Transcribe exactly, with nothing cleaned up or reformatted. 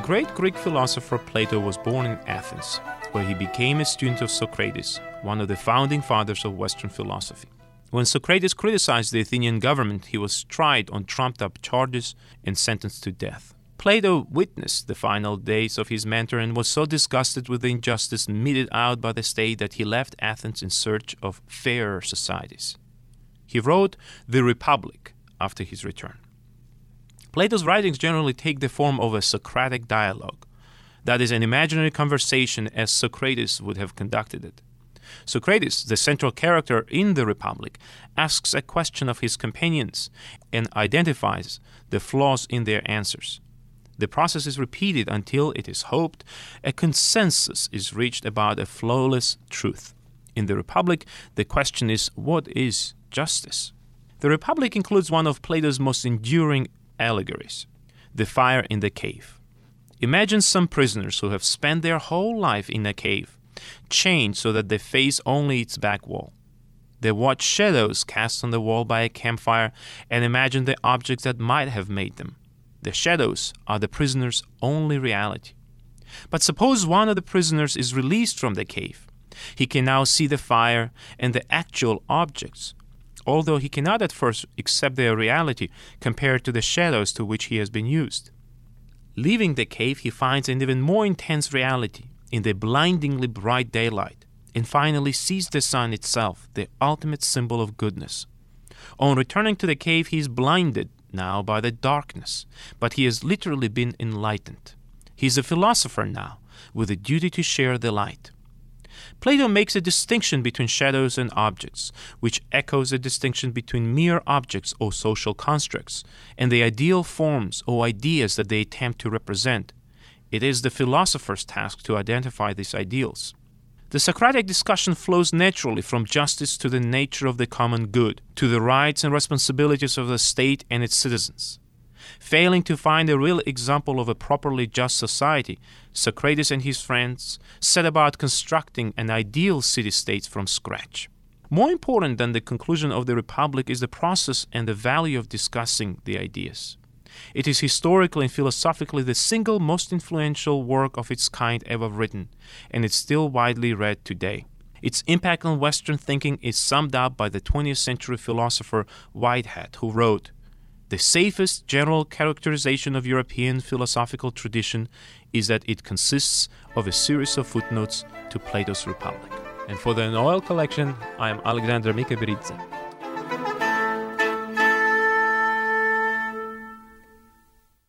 great Greek philosopher Plato was born in Athens, where he became a student of Socrates, one of the founding fathers of Western philosophy. When Socrates criticized the Athenian government, he was tried on trumped-up charges and sentenced to death. Plato witnessed the final days of his mentor and was so disgusted with the injustice meted out by the state that he left Athens in search of fairer societies. He wrote The Republic after his return. Plato's writings generally take the form of a Socratic dialogue, that is, an imaginary conversation as Socrates would have conducted it. Socrates, the central character in The Republic, asks a question of his companions and identifies the flaws in their answers. The process is repeated until, it is hoped, a consensus is reached about a flawless truth. In The Republic, the question is, what is justice? The Republic includes one of Plato's most enduring allegories, the fire in the cave. Imagine some prisoners who have spent their whole life in a cave, chained so that they face only its back wall. They watch shadows cast on the wall by a campfire and imagine the objects that might have made them. The shadows are the prisoner's only reality. But suppose one of the prisoners is released from the cave. He can now see the fire and the actual objects, although he cannot at first accept their reality compared to the shadows to which he has been used. Leaving the cave, he finds an even more intense reality in the blindingly bright daylight, and finally sees the sun itself, the ultimate symbol of goodness. On returning to the cave, he is blinded now by the darkness, but he has literally been enlightened. He is a philosopher now, with a duty to share the light. Plato makes a distinction between shadows and objects, which echoes a distinction between mere objects or social constructs and the ideal forms or ideas that they attempt to represent. It is the philosopher's task to identify these ideals. The Socratic discussion flows naturally from justice to the nature of the common good, to the rights and responsibilities of the state and its citizens. Failing to find a real example of a properly just society, Socrates and his friends set about constructing an ideal city-state from scratch. More important than the conclusion of the Republic is the process and the value of discussing the ideas. It is historically and philosophically the single most influential work of its kind ever written, and it's still widely read today. Its impact on Western thinking is summed up by the twentieth century philosopher Whitehead, who wrote, "The safest general characterization of European philosophical tradition is that it consists of a series of footnotes to Plato's Republic." And for the Noel collection, I am Alexander Mikaberidze.